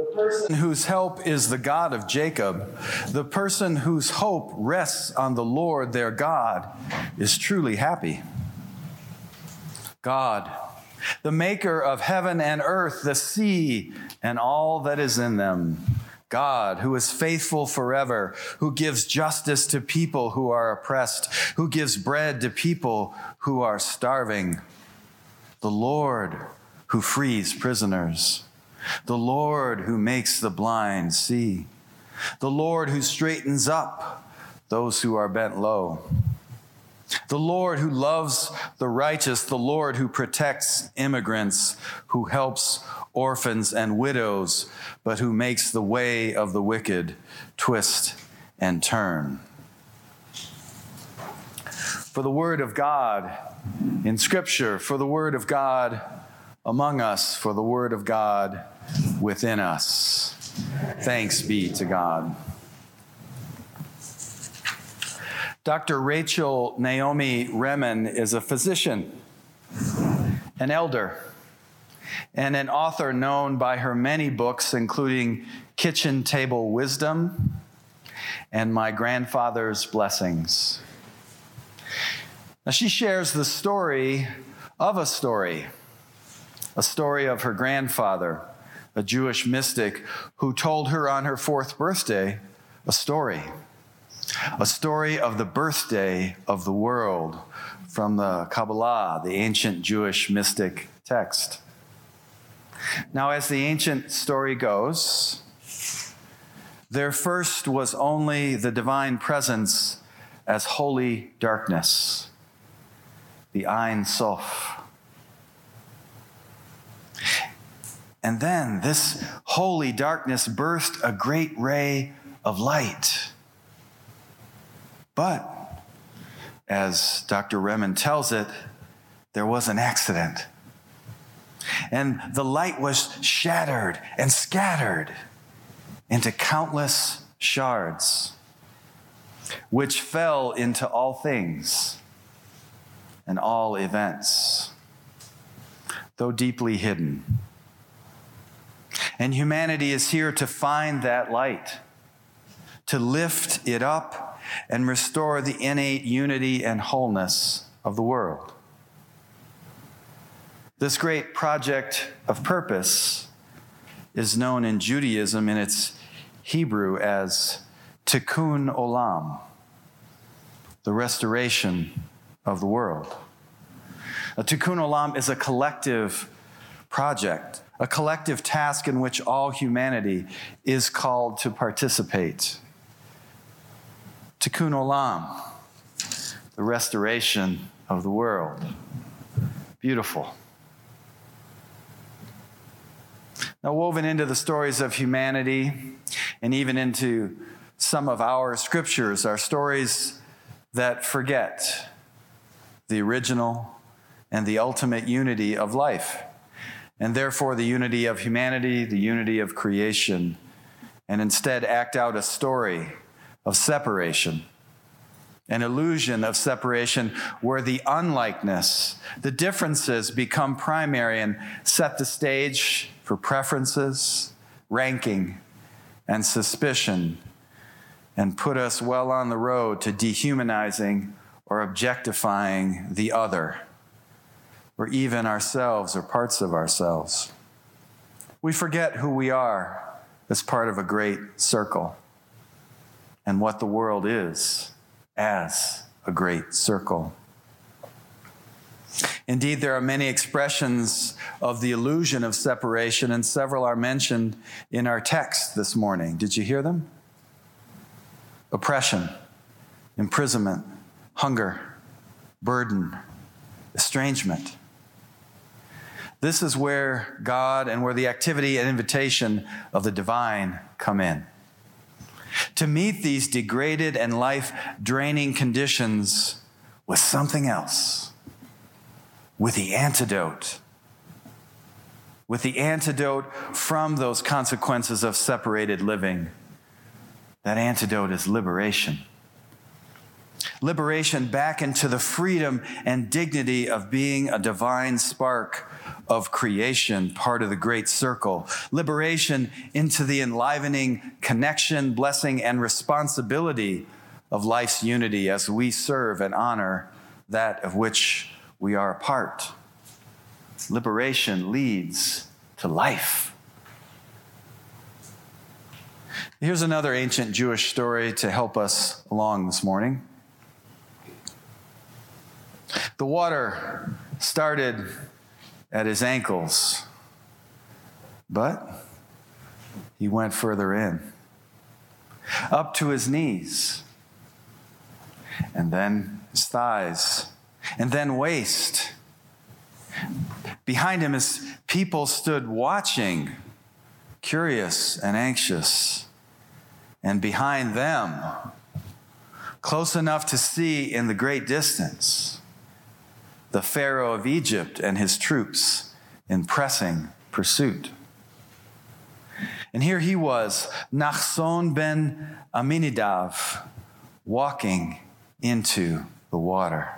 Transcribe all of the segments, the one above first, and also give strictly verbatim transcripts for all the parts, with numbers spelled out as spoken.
The person whose help is the God of Jacob, the person whose hope rests on the Lord their God, is truly happy. God, the maker of heaven and earth, the sea, and all that is in them. God, who is faithful forever, who gives justice to people who are oppressed, who gives bread to people who are starving. The Lord, who frees prisoners. The Lord, who makes the blind see. The Lord, who straightens up those who are bent low. The Lord, who loves the righteous. The Lord, who protects immigrants, who helps orphans and widows, but who makes the way of the wicked twist and turn. For the word of God in Scripture, for the word of God among us, for the word of God within us. Thanks be to God. Doctor Rachel Naomi Remen is a physician, an elder, and an author known by her many books, including Kitchen Table Wisdom and My Grandfather's Blessings. Now, she shares the story of a story, a story of her grandfather, a Jewish mystic who told her on her fourth birthday a story, a story of the birthday of the world from the Kabbalah, the ancient Jewish mystic text. Now, as the ancient story goes, there first was only the divine presence as holy darkness, the Ein Sof. And then this holy darkness burst a great ray of light. But, as Doctor Remen tells it, there was an accident. And the light was shattered and scattered into countless shards, which fell into all things and all events, though deeply hidden. And humanity is here to find that light, to lift it up and restore the innate unity and wholeness of the world. This great project of purpose is known in Judaism in its Hebrew as Tikkun Olam, the restoration of the world. A Tikkun Olam is a collective project, a collective task in which all humanity is called to participate. Tikkun Olam, the restoration of the world. Beautiful. Now, woven into the stories of humanity and even into some of our scriptures are stories that forget the original and the ultimate unity of life, and therefore the unity of humanity, the unity of creation, and instead act out a story of separation, an illusion of separation where the unlikeness, the differences become primary and set the stage for preferences, ranking, and suspicion, and put us well on the road to dehumanizing or objectifying the other, or even ourselves or parts of ourselves. We forget who we are as part of a great circle and what the world is as a great circle. Indeed, there are many expressions of the illusion of separation, and several are mentioned in our text this morning. Did you hear them? Oppression, imprisonment, hunger, burden, estrangement. This is where God and where the activity and invitation of the divine come in. To meet these degraded and life-draining conditions with something else, with the antidote, with the antidote from those consequences of separated living. That antidote is liberation. Liberation back into the freedom and dignity of being a divine spark of creation, part of the great circle. Liberation into the enlivening connection, blessing, and responsibility of life's unity as we serve and honor that of which we are a part. Liberation leads to life. Here's another ancient Jewish story to help us along this morning. The water started at his ankles, but he went further in, up to his knees, and then his thighs, and then waist. Behind him, his people stood watching, curious and anxious. And behind them, close enough to see in the great distance, the Pharaoh of Egypt and his troops in pressing pursuit. And here he was, Nachshon ben Aminadav, walking into the water.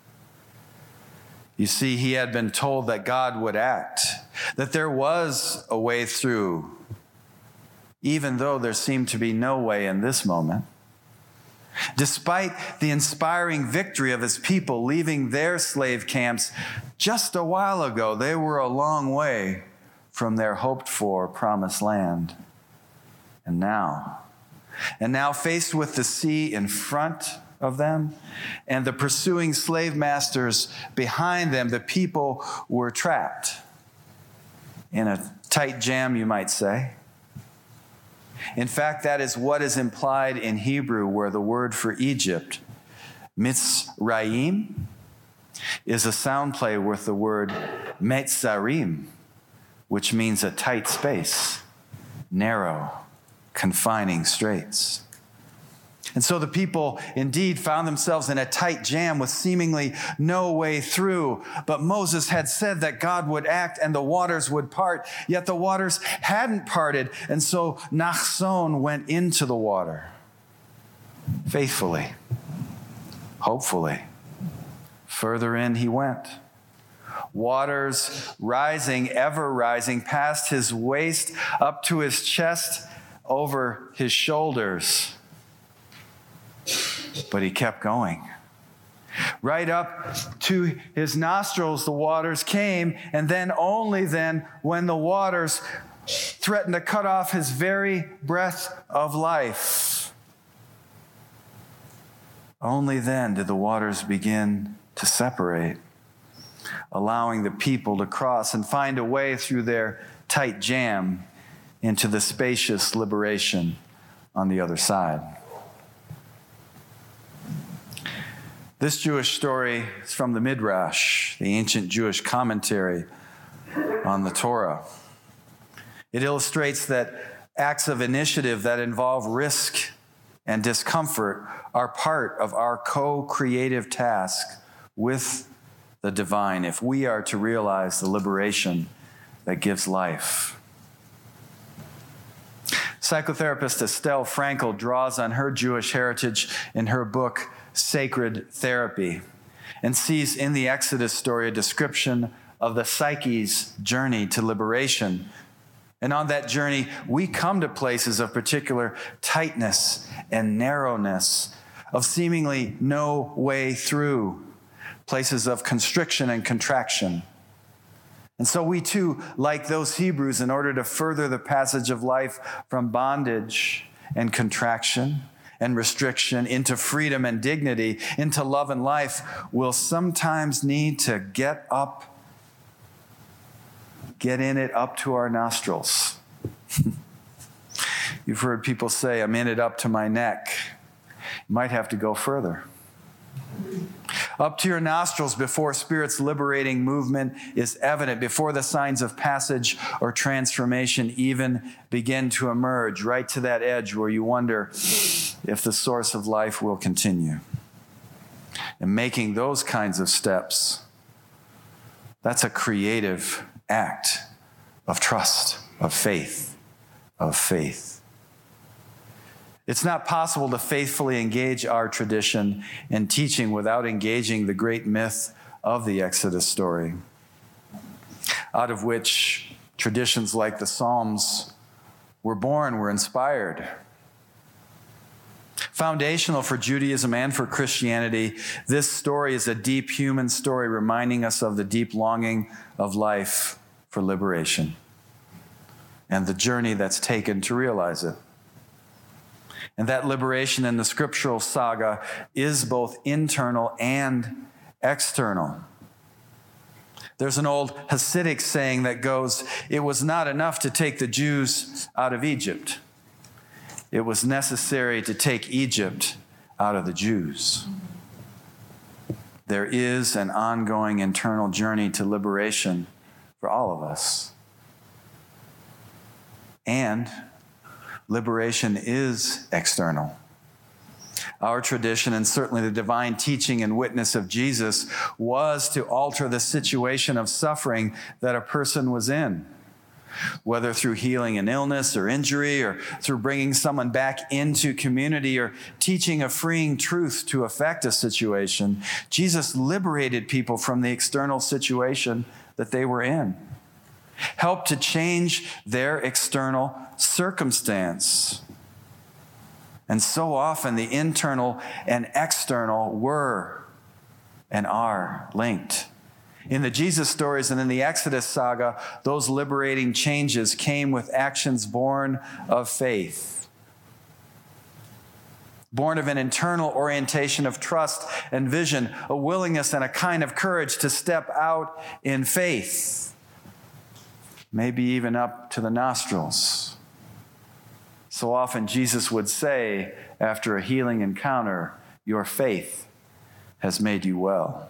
You see, he had been told that God would act, that there was a way through, even though there seemed to be no way in this moment. Despite the inspiring victory of his people leaving their slave camps just a while ago, they were a long way from their hoped-for promised land. And now, and now faced with the sea in front of them and the pursuing slave masters behind them, the people were trapped in a tight jam, you might say. In fact, that is what is implied in Hebrew, where the word for Egypt, Mitzrayim, is a sound play with the word Metzarim, which means a tight space, narrow, confining straits. And so the people indeed found themselves in a tight jam with seemingly no way through. But Moses had said that God would act and the waters would part, yet the waters hadn't parted. And so Nachshon went into the water faithfully, hopefully. Further in he went. Waters rising, ever rising, past his waist, up to his chest, over his shoulders. But he kept going. Right up to his nostrils the waters came, and then only then, when the waters threatened to cut off his very breath of life, only then did the waters begin to separate, allowing the people to cross and find a way through their tight jam into the spacious liberation on the other side. This Jewish story is from the Midrash, the ancient Jewish commentary on the Torah. It illustrates that acts of initiative that involve risk and discomfort are part of our co-creative task with the divine if we are to realize the liberation that gives life. Psychotherapist Estelle Frankel draws on her Jewish heritage in her book, Sacred Therapy, and sees in the Exodus story a description of the psyche's journey to liberation. And on that journey, we come to places of particular tightness and narrowness, of seemingly no way through, places of constriction and contraction. And so we too, like those Hebrews, in order to further the passage of life from bondage and contraction and restriction into freedom and dignity, into love and life, will sometimes need to get up, get in it up to our nostrils. You've heard people say, I'm in it up to my neck. You might have to go further. Up to your nostrils before Spirit's liberating movement is evident, before the signs of passage or transformation even begin to emerge, right to that edge where you wonder if the source of life will continue. And making those kinds of steps, that's a creative act of trust, of faith, of faith. It's not possible to faithfully engage our tradition and teaching without engaging the great myth of the Exodus story, out of which traditions like the Psalms were born, were inspired. Foundational for Judaism and for Christianity, this story is a deep human story reminding us of the deep longing of life for liberation and the journey that's taken to realize it. And that liberation in the scriptural saga is both internal and external. There's an old Hasidic saying that goes, "It was not enough to take the Jews out of Egypt. It was necessary to take Egypt out of the Jews." There is an ongoing internal journey to liberation for all of us. And liberation is external. Our tradition, and certainly the divine teaching and witness of Jesus, was to alter the situation of suffering that a person was in, whether through healing an illness or injury, or through bringing someone back into community, or teaching a freeing truth to affect a situation. Jesus liberated people from the external situation that they were in, helped to change their external circumstance. And so often the internal and external were and are linked. In the Jesus stories and in the Exodus saga, those liberating changes came with actions born of faith, born of an internal orientation of trust and vision, a willingness and a kind of courage to step out in faith, maybe even up to the nostrils. So often Jesus would say after a healing encounter, "Your faith has made you well."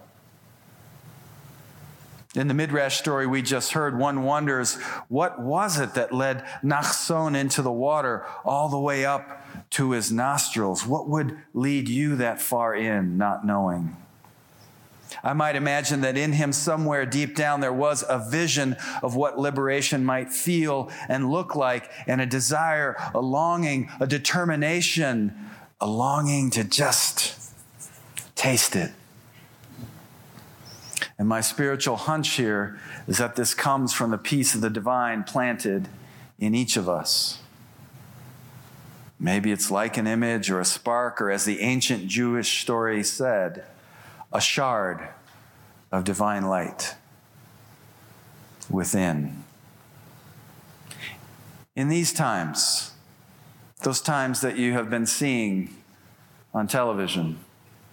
In the Midrash story we just heard, one wonders, what was it that led Nachshon into the water all the way up to his nostrils? What would lead you that far in, not knowing? I might imagine that in him somewhere deep down there was a vision of what liberation might feel and look like, and a desire, a longing, a determination, a longing to just taste it. And my spiritual hunch here is that this comes from the piece of the divine planted in each of us. Maybe it's like an image or a spark, or as the ancient Jewish story said, a shard of divine light within. In these times, those times that you have been seeing on television,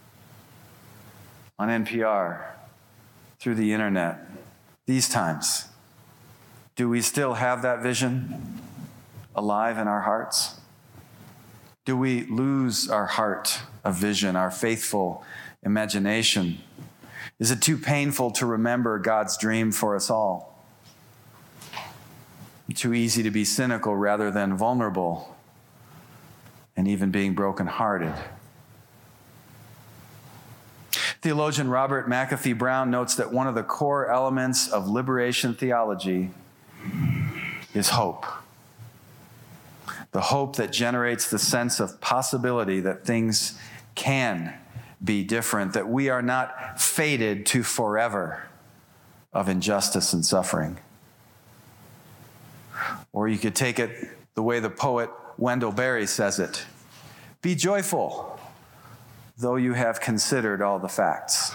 on N P R, through the internet, these times, do we still have that vision alive in our hearts? Do we lose our heart of vision, our faithful imagination? Is it too painful to remember God's dream for us all? Too easy to be cynical rather than vulnerable, and even being brokenhearted? Theologian Robert McAfee Brown notes that one of the core elements of liberation theology is hope. The hope that generates the sense of possibility that things can be different, that we are not fated to forever of injustice and suffering. Or you could take it the way the poet Wendell Berry says it: be joyful, though you have considered all the facts.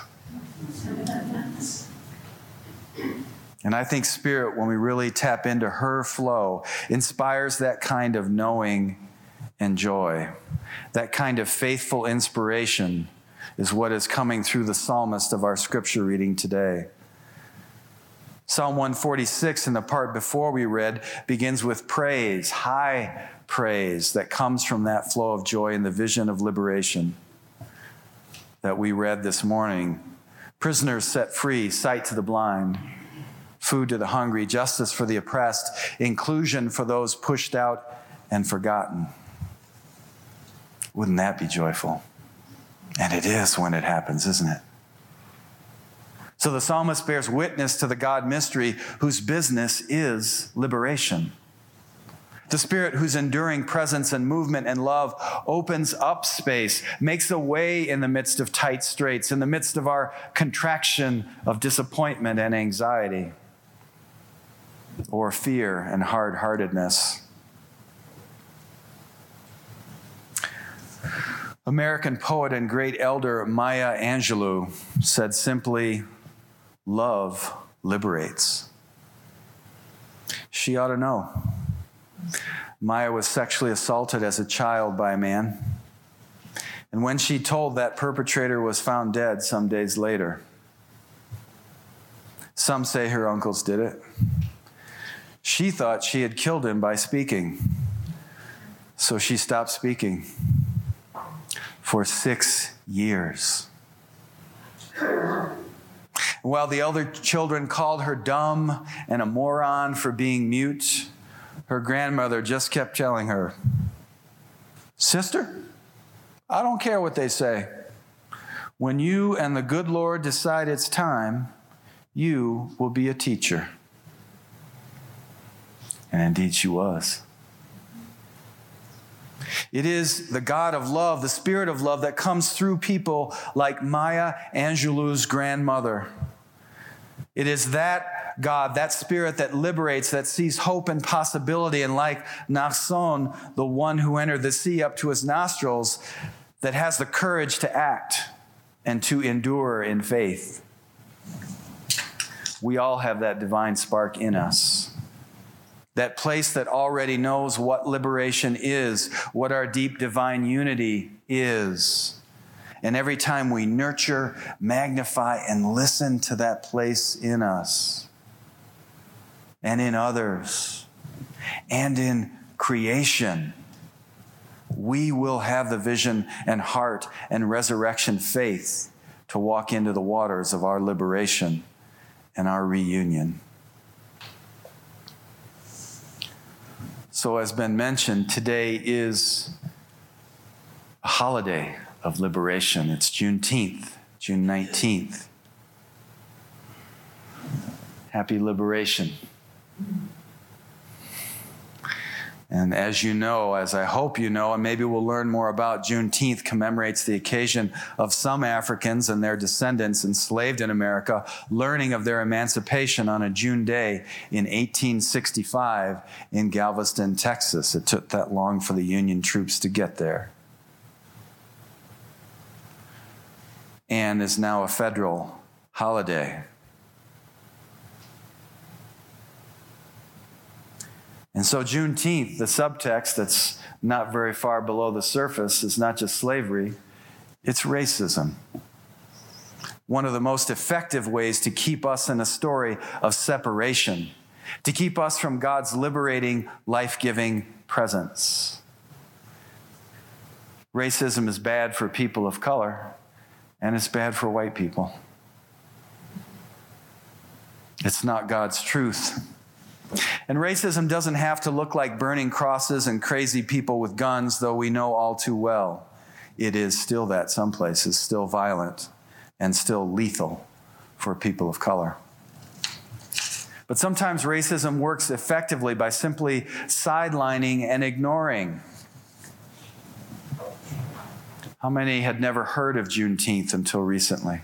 And I think Spirit, when we really tap into her flow, inspires that kind of knowing and joy. That kind of faithful inspiration is what is coming through the psalmist of our scripture reading today. Psalm one forty-six, in the part before we read, begins with praise, high praise that comes from that flow of joy and the vision of liberation that we read this morning. Prisoners set free, sight to the blind, food to the hungry, justice for the oppressed, inclusion for those pushed out and forgotten. Wouldn't that be joyful? And it is when it happens, isn't it? So the psalmist bears witness to the God mystery whose business is liberation. The Spirit whose enduring presence and movement and love opens up space, makes a way in the midst of tight straits, in the midst of our contraction of disappointment and anxiety, or fear and hard-heartedness. American poet and great elder Maya Angelou said simply, "Love liberates." She ought to know. Maya was sexually assaulted as a child by a man. And when she told, that perpetrator was found dead some days later. Some say her uncles did it. She thought she had killed him by speaking. So she stopped speaking for six years. While the other children called her dumb and a moron for being mute, her grandmother just kept telling her, "Sister, I don't care what they say. When you and the good Lord decide it's time, you will be a teacher." And indeed she was. It is the God of love, the Spirit of love, that comes through people like Maya Angelou's grandmother. It is that God, that Spirit that liberates, that sees hope and possibility, and like Naasson, the one who entered the sea up to his nostrils, that has the courage to act and to endure in faith. We all have that divine spark in us. That place that already knows what liberation is, what our deep divine unity is. And every time we nurture, magnify, and listen to that place in us, and in others, and in creation, we will have the vision and heart and resurrection faith to walk into the waters of our liberation and our reunion. So, as been mentioned, today is a holiday of liberation. It's Juneteenth, June nineteenth. Happy liberation. And as you know, as I hope you know, and maybe we'll learn more about, Juneteenth commemorates the occasion of some Africans and their descendants enslaved in America learning of their emancipation on a June day in eighteen sixty-five in Galveston, Texas. It took that long for the Union troops to get there. And is now a federal holiday. And so Juneteenth, the subtext that's not very far below the surface, is not just slavery, it's racism. One of the most effective ways to keep us in a story of separation, to keep us from God's liberating, life-giving presence. Racism is bad for people of color, and it's bad for white people. It's not God's truth. And racism doesn't have to look like burning crosses and crazy people with guns, though we know all too well it is still that some places, still violent and still lethal for people of color. But sometimes racism works effectively by simply sidelining and ignoring. How many had never heard of Juneteenth until recently?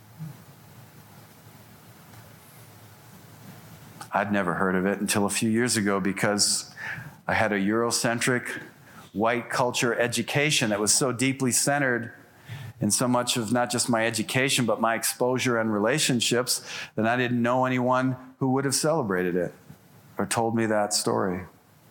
I'd never heard of it until a few years ago because I had a Eurocentric white culture education that was so deeply centered in so much of not just my education, but my exposure and relationships, that I didn't know anyone who would have celebrated it or told me that story.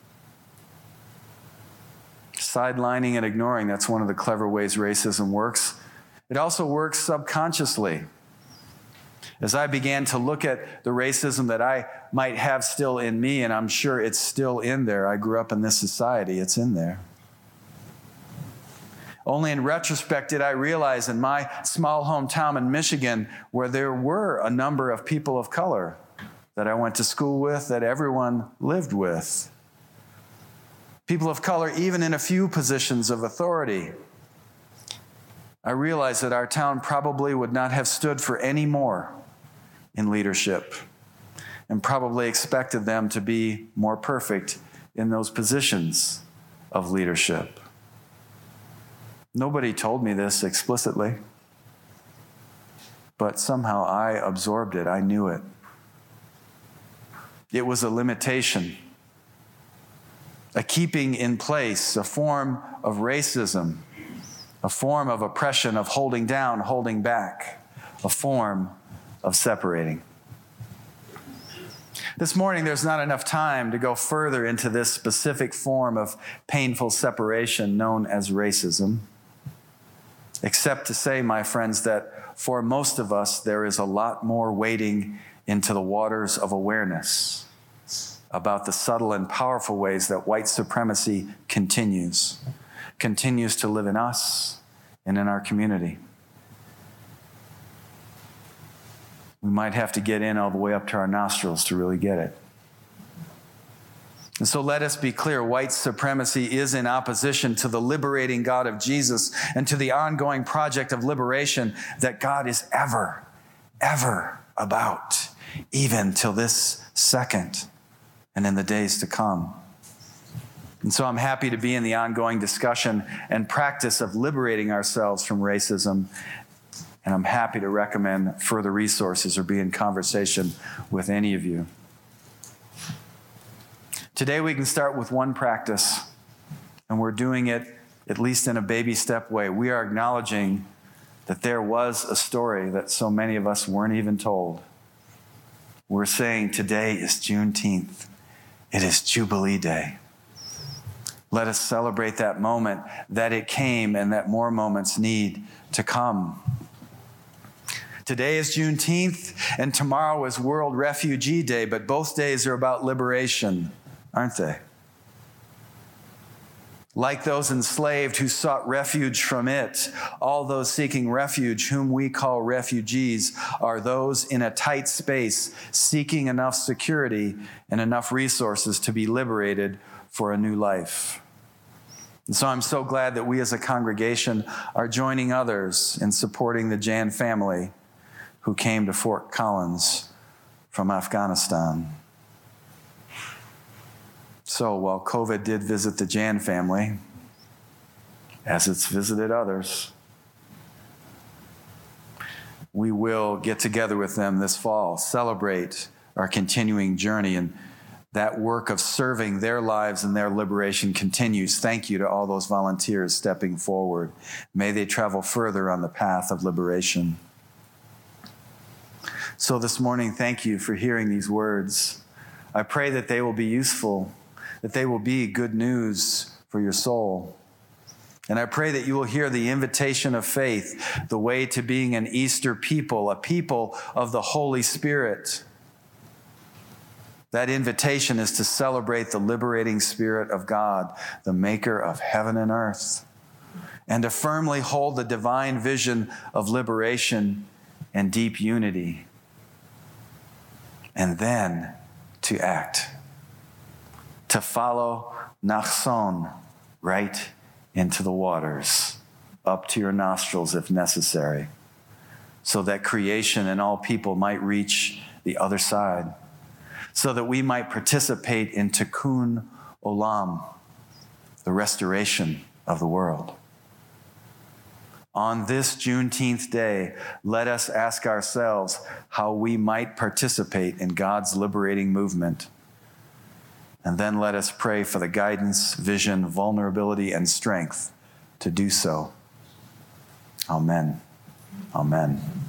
Sidelining and ignoring, that's one of the clever ways racism works. It also works subconsciously. As I began to look at the racism that I might have still in me, and I'm sure it's still in there. I grew up in this society. It's in there. Only in retrospect did I realize in my small hometown in Michigan, where there were a number of people of color that I went to school with, that everyone lived with. People of color, even in a few positions of authority. I realized that our town probably would not have stood for any more in leadership, and probably expected them to be more perfect in those positions of leadership. Nobody told me this explicitly, but somehow I absorbed it. I knew it. It was a limitation, a keeping in place, a form of racism, a form of oppression, of holding down, holding back, a form of separating. This morning, there's not enough time to go further into this specific form of painful separation known as racism, except to say, my friends, that for most of us, there is a lot more wading into the waters of awareness about the subtle and powerful ways that white supremacy continues, continues to live in us and in our community. We might have to get in all the way up to our nostrils to really get it. And so let us be clear, white supremacy is in opposition to the liberating God of Jesus and to the ongoing project of liberation that God is ever, ever about, even till this second and in the days to come. And so I'm happy to be in the ongoing discussion and practice of liberating ourselves from racism. And I'm happy to recommend further resources or be in conversation with any of you. Today we can start with one practice, and we're doing it at least in a baby step way. We are acknowledging that there was a story that so many of us weren't even told. We're saying today is Juneteenth. It is Jubilee Day. Let us celebrate that moment, that it came and that more moments need to come. Today is Juneteenth, and tomorrow is World Refugee Day, but both days are about liberation, aren't they? Like those enslaved who sought refuge from it, all those seeking refuge, whom we call refugees, are those in a tight space seeking enough security and enough resources to be liberated for a new life. And so I'm so glad that we as a congregation are joining others in supporting the Jan family who came to Fort Collins from Afghanistan. So while COVID did visit the Jan family, as it's visited others, we will get together with them this fall, celebrate our continuing journey, and that work of serving their lives and their liberation continues. Thank you to all those volunteers stepping forward. May they travel further on the path of liberation. So this morning, thank you for hearing these words. I pray that they will be useful, that they will be good news for your soul. And I pray that you will hear the invitation of faith, the way to being an Easter people, a people of the Holy Spirit. That invitation is to celebrate the liberating Spirit of God, the maker of heaven and earth, and to firmly hold the divine vision of liberation and deep unity. And then to act, to follow Nachson right into the waters, up to your nostrils if necessary, so that creation and all people might reach the other side, so that we might participate in Tikkun Olam, the restoration of the world. On this Juneteenth day, let us ask ourselves how we might participate in God's liberating movement. And then let us pray for the guidance, vision, vulnerability, and strength to do so. Amen. Amen.